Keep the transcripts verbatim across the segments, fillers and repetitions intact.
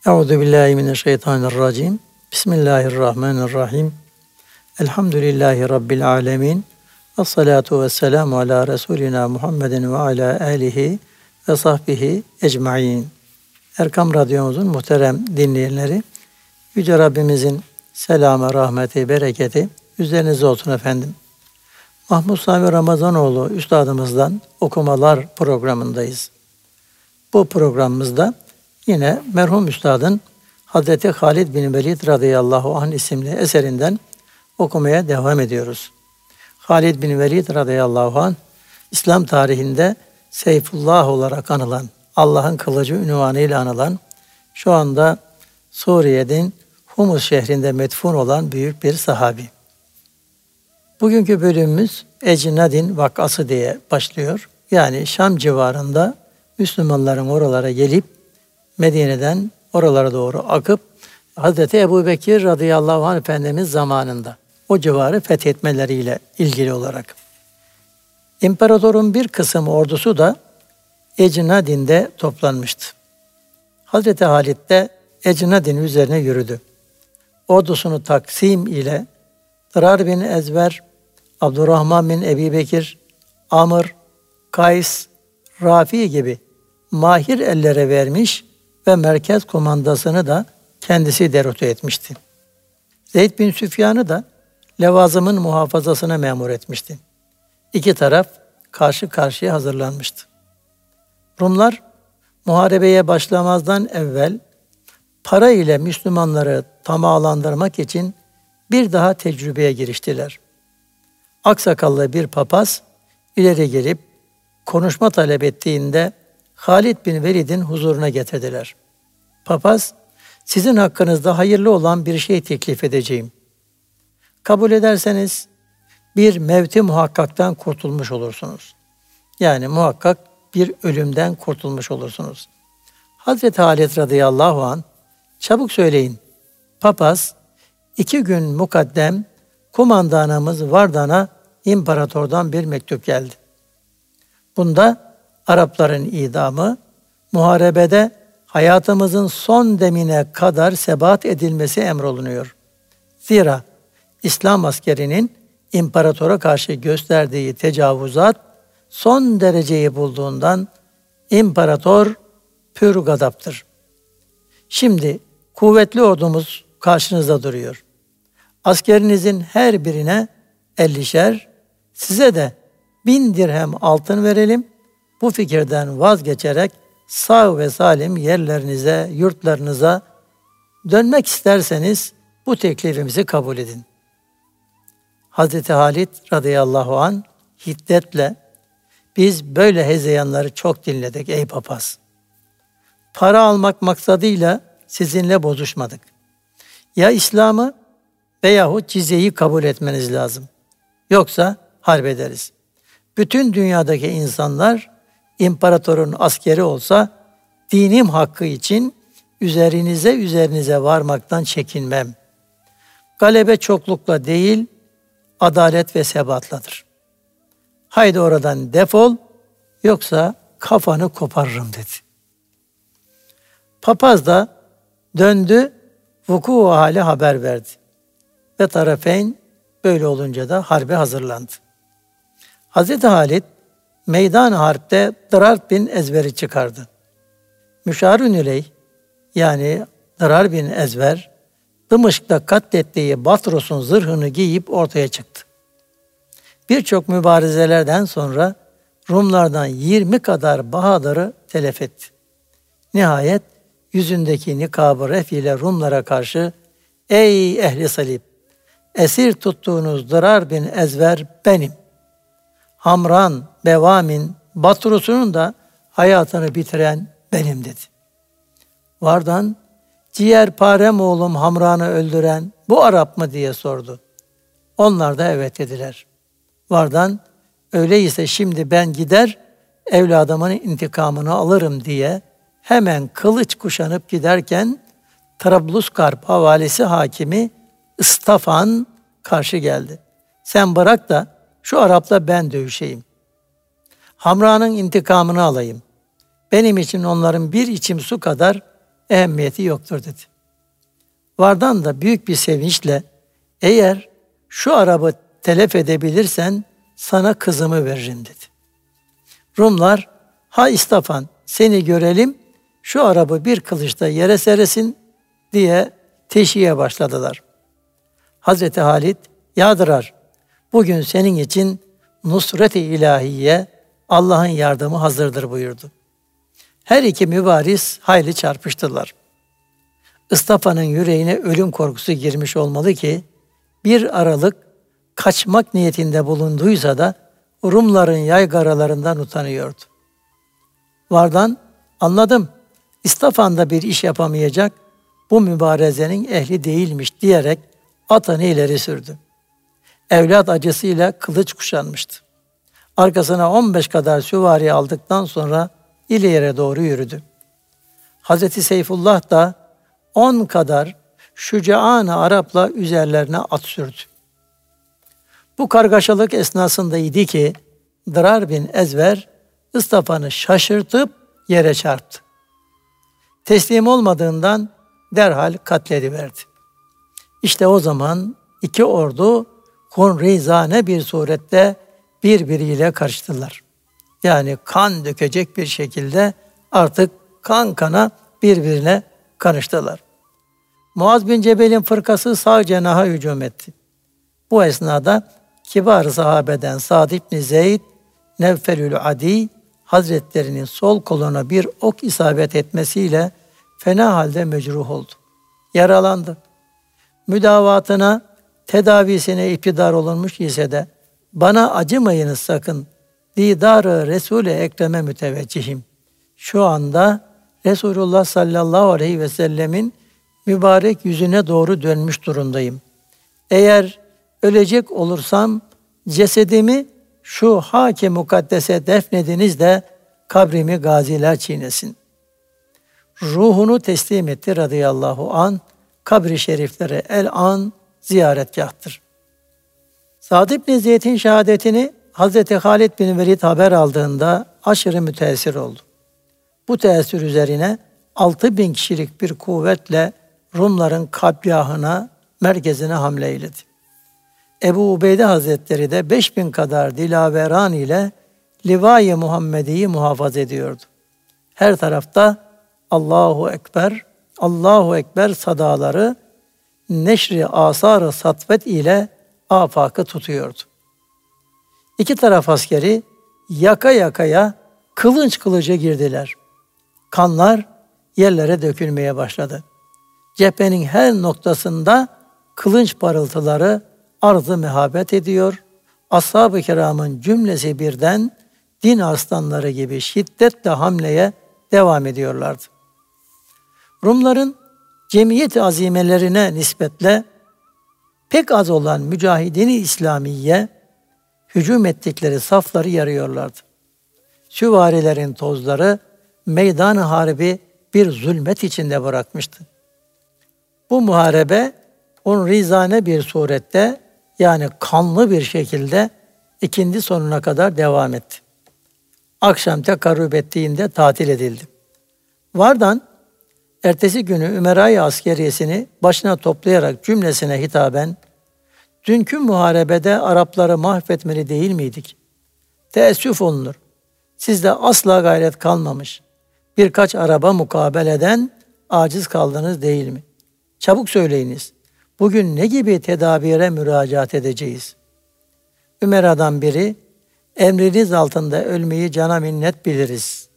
Euzu billahi mineşşeytanirracim. Bismillahirrahmanirrahim. Elhamdülillahi rabbil alamin. Ves salatu vesselamu ala Resulina Muhammedin ve ala alihi ve sahbihi ecmaîn. Erkam Radyomuzun muhterem dinleyenleri, Yüce Rabbimizin selamı, rahmeti, bereketi üzerinize olsun efendim. Mahmud Sami Ramazanoğlu üstadımızdan okumalar programındayız. Bu programımızda yine merhum üstadın Hazreti Halid bin Velid radıyallahu anh isimli eserinden okumaya devam ediyoruz. Halid bin Velid radıyallahu anh, İslam tarihinde Seyfullah olarak anılan, Allah'ın kılıcı ünvanıyla anılan, şu anda Suriye'nin Humus şehrinde metfun olan büyük bir sahabi. Bugünkü bölümümüz Ecnadin vakası diye başlıyor. Yani Şam civarında Müslümanların oralara gelip Medine'den oralara doğru akıp Hazreti Ebubekir radıyallahu anh Efendimiz zamanında o civarı fethetmeleriyle ilgili olarak. İmparatorun bir kısım ordusu da Ecnadin'de toplanmıştı. Hazreti Halid de Ecnadin üzerine yürüdü. Ordusunu Taksim ile Dırar bin Ezver, Abdurrahman bin Ebi Bekir, Amr, Kays, Rafi gibi mahir ellere vermiş ve merkez komandasını da kendisi derote etmişti. Zeyd bin Süfyan'ı da levazımın muhafazasına memur etmişti. İki taraf karşı karşıya hazırlanmıştı. Rumlar muharebeye başlamazdan evvel para ile Müslümanları tamahlandırmak için bir daha tecrübeye giriştiler. Aksakallı bir papaz ileri gelip konuşma talep ettiğinde Halid bin Velid'in huzuruna getirdiler. Papaz, sizin hakkınızda hayırlı olan bir şey teklif edeceğim. Kabul ederseniz bir mevti muhakkaktan kurtulmuş olursunuz. Yani muhakkak bir ölümden kurtulmuş olursunuz. Hazreti Halid radıyallahu anh, çabuk söyleyin. Papaz, iki gün mukaddem kumandanımız Vardan'a imparatordan bir mektup geldi. Bunda Arapların idamı, muharebede hayatımızın son demine kadar sebat edilmesi emrolunuyor. Zira İslam askerinin imparatora karşı gösterdiği tecavüzat son dereceyi bulduğundan imparator pür gadaptır. Şimdi kuvvetli ordumuz karşınızda duruyor. Askerinizin her birine ellişer, size de bin dirhem altın verelim. Bu fikirden vazgeçerek sağ ve salim yerlerinize, yurtlarınıza dönmek isterseniz bu teklifimizi kabul edin. Hazreti Halid radıyallahu anh hiddetle, biz böyle hezeyanları çok dinledik ey papaz. Para almak maksadıyla sizinle bozuşmadık. Ya İslam'ı veyahut cizyeyi kabul etmeniz lazım. Yoksa harp ederiz. Bütün dünyadaki insanlar imparatorun askeri olsa dinim hakkı için üzerinize üzerinize varmaktan çekinmem. Galebe çoklukla değil, adalet ve sebatladır. Haydi oradan defol, yoksa kafanı koparırım dedi. Papaz da döndü, vuku hali haber verdi. Ve tarafeyn böyle olunca da harbe hazırlandı. Hazreti Halid meydan harpte Dırar bin Ezver'i çıkardı. Müşarun ileyh yani Dırar bin Ezver Dımışk'ta katlettiği Batros'un zırhını giyip ortaya çıktı. Birçok mübarezelerden sonra Rumlardan yirmi kadar bahadırı telef etti. Nihayet yüzündeki nikab-ı ref ile Rumlara karşı ey ehli salib, esir tuttuğunuz Dırar bin Ezver benim. Hamran, Bevamin, Batrus'unun da hayatını bitiren benim dedi. Vardan, ciğerparem oğlum Hamran'ı öldüren bu Arap mı diye sordu. Onlar da evet dediler. Vardan, öyleyse şimdi ben gider evladımın intikamını alırım diye hemen kılıç kuşanıp giderken Trablusgarp havalisi hakimi Istafan karşı geldi. Sen bırak da şu Arap'la ben dövüşeyim. Hamra'nın intikamını alayım. Benim için onların bir içim su kadar ehemmiyeti yoktur dedi. Vardan da büyük bir sevinçle eğer şu arabı telef edebilirsen sana kızımı veririm dedi. Rumlar ha İstafan seni görelim şu arabı bir kılıçta yere seresin diye teşhiye başladılar. Hazreti Halit yağdırar. Bugün senin için nusret-i ilahiye Allah'ın yardımı hazırdır buyurdu. Her iki mübaris hayli çarpıştılar. İstafa'nın yüreğine ölüm korkusu girmiş olmalı ki bir aralık kaçmak niyetinde bulunduysa da Rumların yaygaralarından utanıyordu. Vardan anladım İstafan da bir iş yapamayacak bu mübarezenin ehli değilmiş diyerek atını ileri sürdü. Evlat acısıyla kılıç kuşanmıştı. Arkasına on beş kadar süvari aldıktan sonra ileriye doğru yürüdü. Hazreti Seyfullah da on kadar şücaan Arapla üzerlerine at sürdü. Bu kargaşalık esnasında idi ki Dırar bin Ezver İstafa'nı şaşırtıp yere çarptı. Teslim olmadığından derhal katlediverdi. İşte o zaman iki ordu hunrizane bir surette birbiriyle karıştılar. Yani kan dökecek bir şekilde artık kan kana birbirine karıştılar. Muaz bin Cebel'in fırkası sağ cenaha hücum etti. Bu esnada kibar sahabeden Sa'd ibn Zeyd, Nevfelül Adi Hazretlerinin sol koluna bir ok isabet etmesiyle fena halde mecruh oldu. Yaralandı. Müdavatına, tedavisine iptidar olunmuş ise de bana acımayınız sakın. Didar-ı Resul-i Ekrem'e müteveccihim. Şu anda Resulullah sallallahu aleyhi ve sellemin mübarek yüzüne doğru dönmüş durumdayım. Eğer ölecek olursam cesedimi şu hak-ı mukaddese defnediniz de kabrimi gaziler çiğnesin. Ruhunu teslim etti radıyallahu an. Kabri şerifleri el-an ziyaretgahtır. Sa'd ibn Zeyd'in şehadetini Hazreti Halid bin Velid haber aldığında aşırı müteessir oldu. Bu teessür üzerine altı bin kişilik bir kuvvetle Rumların kabgahına, merkezine hamle eyledi. Ebu Ubeyde Hazretleri de beş bin kadar dilaveran ile Liva-i Muhammedi'yi muhafaza ediyordu. Her tarafta Allahu Ekber, Allahu Ekber sadaları neşri asar-ı satvet ile afakı tutuyordu. İki taraf askeri yaka yakaya kılınç kılıca girdiler. Kanlar yerlere dökülmeye başladı. Cephenin her noktasında kılınç parıltıları arz-ı mehabet ediyor. Ashab-ı kiramın cümlesi birden din aslanları gibi şiddetle hamleye devam ediyorlardı. Rumların cemiyet-i azimelerine nispetle pek az olan mücahidini İslamiye hücum ettikleri safları yarıyorlardı. Süvarilerin tozları meydan-ı harbi bir zulmet içinde bırakmıştı. Bu muharebe unrizane bir surette yani kanlı bir şekilde ikindi sonuna kadar devam etti. Akşam tekarrüb ettiğinde tatil edildi. Vardan ertesi günü Ümeray-ı Askeriyesini başına toplayarak cümlesine hitaben dünkü muharebede Arapları mahvetmeli değil miydik? Teessüf olunur. Sizde asla gayret kalmamış. Birkaç araba mukabeleden aciz kaldınız değil mi? Çabuk söyleyiniz. Bugün ne gibi tedabire müracaat edeceğiz? Ümera'dan biri, emriniz altında ölmeyi cana minnet biliriz.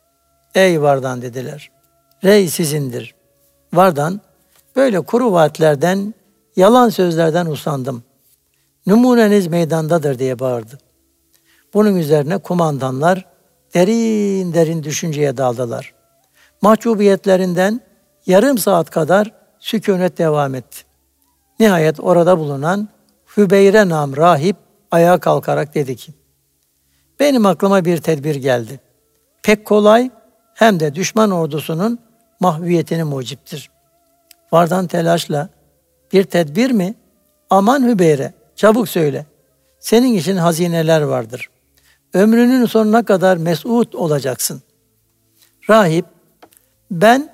Ey Vardan dediler. Rey sizindir. Vardan, böyle kuru vaatlerden, yalan sözlerden usandım. Numuneniz meydandadır diye bağırdı. Bunun üzerine kumandanlar derin derin düşünceye daldılar. Mahcubiyetlerinden yarım saat kadar sükunet devam etti. Nihayet orada bulunan Hübeyre nam rahip ayağa kalkarak dedi ki, benim aklıma bir tedbir geldi. Pek kolay hem de düşman ordusunun mahviyetini muciptir. Vardan telaşla, bir tedbir mi? Aman Hübeyre, çabuk söyle. Senin için hazineler vardır. Ömrünün sonuna kadar mesut olacaksın. Rahip, ben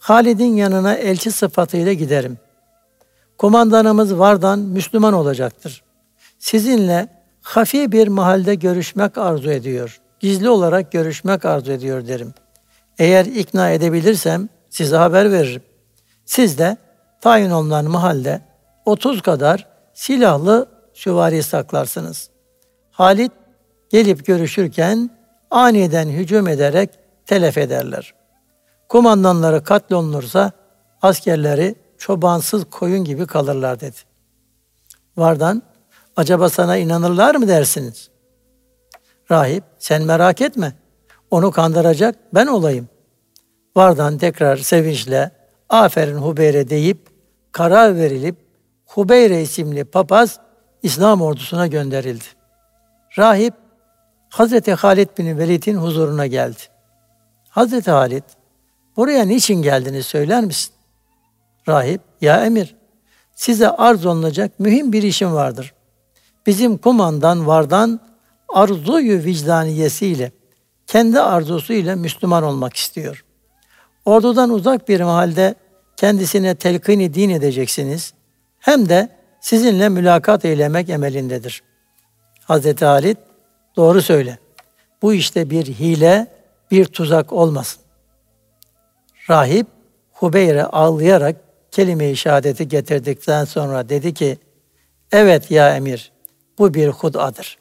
Halid'in yanına elçi sıfatıyla giderim. Kumandanımız Vardan Müslüman olacaktır. Sizinle hafi bir mahalde görüşmek arzu ediyor. Gizli olarak görüşmek arzu ediyor derim. Eğer ikna edebilirsem size haber veririm. Siz de tayin olunan mahalde otuz kadar silahlı süvari saklarsınız. Halid gelip görüşürken aniden hücum ederek telef ederler. Kumandanları katlolunursa askerleri çobansız koyun gibi kalırlar dedi. Vardan, acaba sana inanırlar mı dersiniz? Rahip, sen merak etme. Onu kandıracak ben olayım. Vardan tekrar sevinçle aferin Hubeyre deyip karar verilip Hubeyre isimli papaz İslam ordusuna gönderildi. Rahip Hazreti Halid bin Velid'in huzuruna geldi. Hazreti Halid, buraya niçin geldiniz söyler misin? Rahip, ya emir, size arz olunacak mühim bir işim vardır. Bizim kumandan Vardan arzuyu vicdaniyesiyle, kendi arzusuyla Müslüman olmak istiyor. Ordudan uzak bir mahalde kendisine telkini din edeceksiniz. Hem de sizinle mülakat eylemek emelindedir. Hazreti Halid, doğru söyle. Bu işte bir hile, bir tuzak olmasın. Rahip Hubeyre ağlayarak kelime-i şehadeti getirdikten sonra dedi ki, evet ya emir, bu bir hudadır.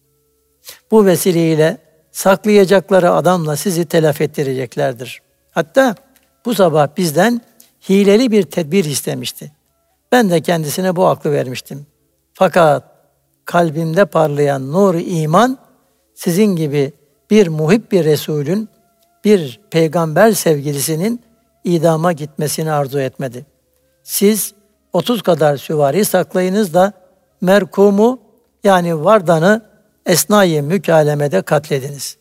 Bu vesileyle saklayacakları adamla sizi telef ettireceklerdir. Hatta bu sabah bizden hileli bir tedbir istemişti. Ben de kendisine bu aklı vermiştim. Fakat kalbimde parlayan nur-u iman, sizin gibi bir muhib bir Resulün, bir peygamber sevgilisinin idama gitmesini arzu etmedi. Siz otuz kadar süvari saklayınız da merkumu yani Vardan'ı esnai mükalemede katlediniz.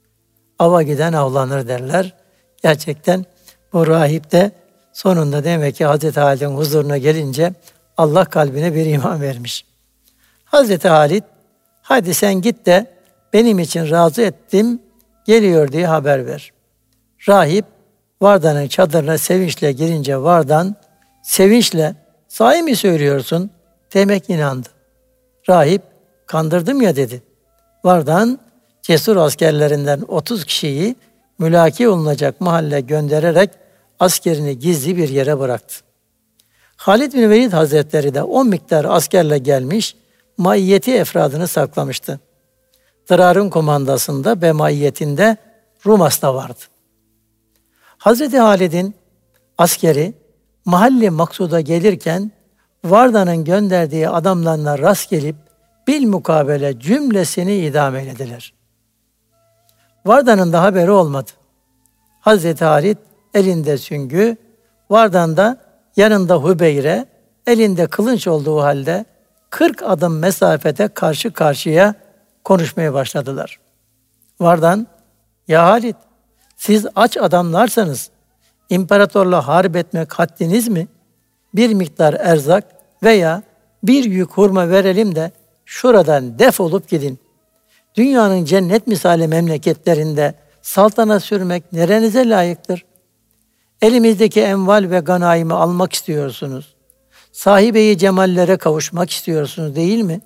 Ava giden avlanır derler. Gerçekten bu rahip de sonunda demek ki Hazreti Halid'in huzuruna gelince Allah kalbine bir iman vermiş. Hazreti Halid, hadi sen git de benim için razı ettim, geliyor diye haber ver. Rahip Vardan'ın çadırına sevinçle girince Vardan sevinçle sahi mi söylüyorsun demek inandı. Rahip kandırdım ya dedi. Vardan cesur askerlerinden otuz kişiyi mülaki olunacak mahalle göndererek askerini gizli bir yere bıraktı. Halid bin Velid Hazretleri de on miktar askerle gelmiş, maiyeti efradını saklamıştı. Dırar'ın komandasında ve maiyetinde Rumas da vardı. Hazreti Halid'in askeri mahalli maksuda gelirken Vardan'ın gönderdiği adamlarına rast gelip bilmukabele cümlesini idam eylediler. Vardan'ın da haberi olmadı. Hazreti Halid elinde süngü, Vardan da yanında Hubeyre, elinde kılınç olduğu halde kırk adım mesafede karşı karşıya konuşmaya başladılar. Vardan, ya Halid, siz aç adamlarsanız imparatorla harp etmek haddiniz mi? Bir miktar erzak veya bir yük hurma verelim de şuradan defolup gidin. Dünyanın cennet misali memleketlerinde saltana sürmek nerenize layıktır? Elimizdeki enval ve ganaimi almak istiyorsunuz. Sahibe-i cemallere kavuşmak istiyorsunuz değil mi?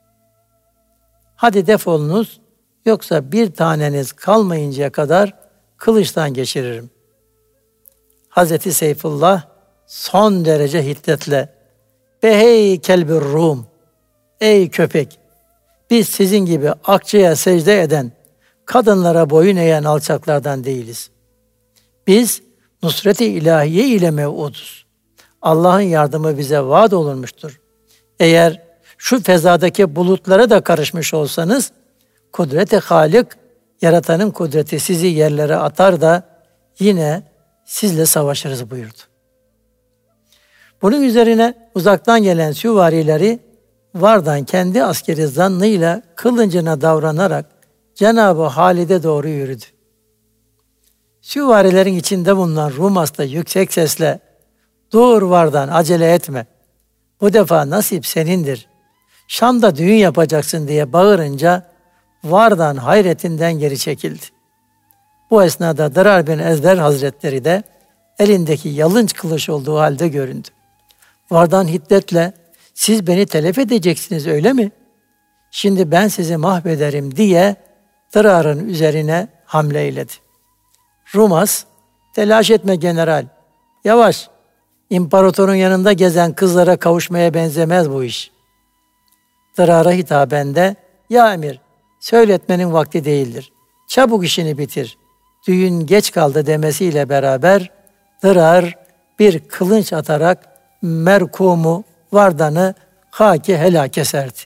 Hadi defolunuz, yoksa bir taneniz kalmayıncaya kadar kılıçtan geçiririm. Hazreti Seyfullah son derece hiddetle, be hey kelbir Rum, ey köpek, biz sizin gibi akçeye secde eden, kadınlara boyun eğen alçaklardan değiliz. Biz nusret-i ilahiye ile mev'uduz. Allah'ın yardımı bize vaat olunmuştur. Eğer şu fezadaki bulutlara da karışmış olsanız, kudret-i Halik, yaratanın kudreti sizi yerlere atar da yine sizle savaşırız buyurdu. Bunun üzerine uzaktan gelen süvarileri Vardan kendi askeri zannıyla kılıncına davranarak Cenab-ı Halid'e doğru yürüdü. Süvarilerin içinde bulunan Rumas da yüksek sesle, ''Dur Vardan, acele etme. Bu defa nasip senindir. Şam'da düğün yapacaksın.'' diye bağırınca Vardan hayretinden geri çekildi. Bu esnada Dırar bin Ezder Hazretleri de elindeki yalınç kılıç olduğu halde göründü. Vardan hiddetle, siz beni telef edeceksiniz öyle mi? Şimdi ben sizi mahvederim diye Dırar'ın üzerine hamle eyledi. Rumas, telaş etme general, yavaş, imparatorun yanında gezen kızlara kavuşmaya benzemez bu iş. Dırar'a hitaben de, ya emir, söyletmenin vakti değildir. Çabuk işini bitir. Düğün geç kaldı demesiyle beraber Dırar bir kılınç atarak merkumu Vardan'ı haki helake serdi.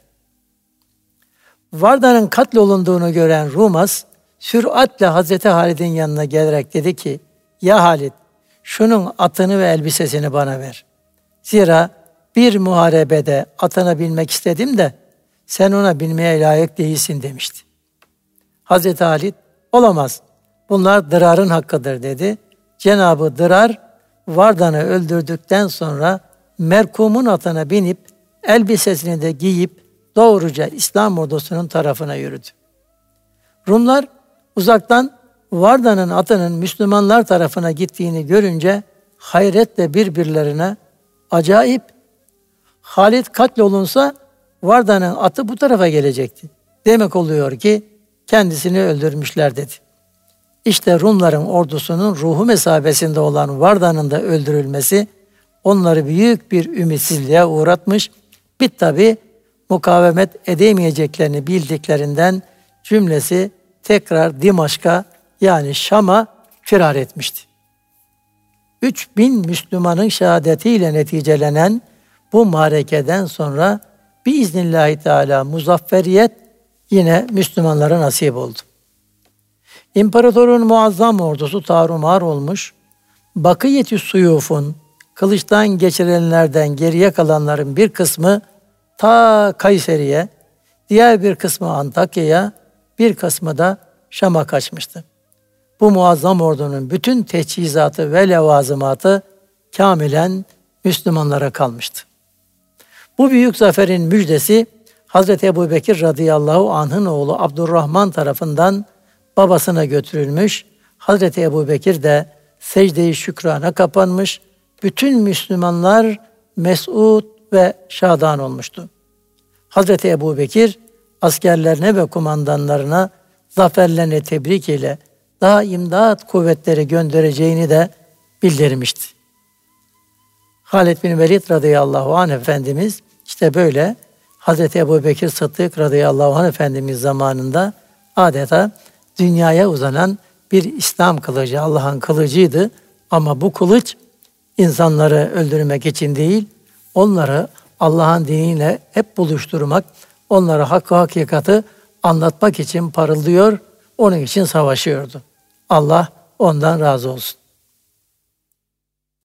Vardan'ın katlolunduğunu gören Rumas, süratle Hazreti Halid'in yanına gelerek dedi ki, ya Halid, şunun atını ve elbisesini bana ver. Zira bir muharebede atına binmek istedim de sen ona binmeye layık değilsin demişti. Hazreti Halid, olamaz, bunlar Dırar'ın hakkıdır dedi. Cenab-ı Dırar, Vardan'ı öldürdükten sonra merkumun atına binip elbisesini de giyip doğruca İslam ordusunun tarafına yürüdü. Rumlar uzaktan Vardan'ın atının Müslümanlar tarafına gittiğini görünce hayretle birbirlerine, acayip, Halid katlolunsa Vardan'ın atı bu tarafa gelecekti. Demek oluyor ki kendisini öldürmüşler dedi. İşte Rumların ordusunun ruhu mesabesinde olan Vardan'ın da öldürülmesi onları büyük bir ümitsizliğe uğratmış. Bir tabi mukavemet edemeyeceklerini bildiklerinden cümlesi tekrar Dimaşk'a yani Şam'a firar etmişti. Üç bin Müslümanın şehadetiyle neticelenen bu marekeden sonra biiznillahü teala muzafferiyet yine Müslümanlara nasip oldu. İmparatorun muazzam ordusu tarumar olmuş, Bakiyetü Suyuf'un kılıçtan geçirilenlerden geriye kalanların bir kısmı ta Kayseri'ye, diğer bir kısmı Antakya'ya, bir kısmı da Şam'a kaçmıştı. Bu muazzam ordunun bütün teçhizatı ve levazımatı kamilen Müslümanlara kalmıştı. Bu büyük zaferin müjdesi Hazreti Ebubekir radıyallahu anh'ın oğlu Abdurrahman tarafından babasına götürülmüş. Hazreti Ebubekir de secde-i şükrana kapanmış. Bütün Müslümanlar mes'ud ve şadan olmuştu. Hazreti Ebubekir askerlerine ve kumandanlarına zaferlerine tebrik ile daha imdat kuvvetleri göndereceğini de bildirmişti. Halid bin Velid radıyallahu anh Efendimiz işte böyle Hazreti Ebubekir Sıddık radıyallahu anh Efendimiz zamanında adeta dünyaya uzanan bir İslam kılıcı, Allah'ın kılıcıydı. Ama bu kılıç insanları öldürmek için değil, onları Allah'ın diniyle hep buluşturmak, onlara hakkı hakikati anlatmak için parıldıyor, onun için savaşıyordu. Allah ondan razı olsun.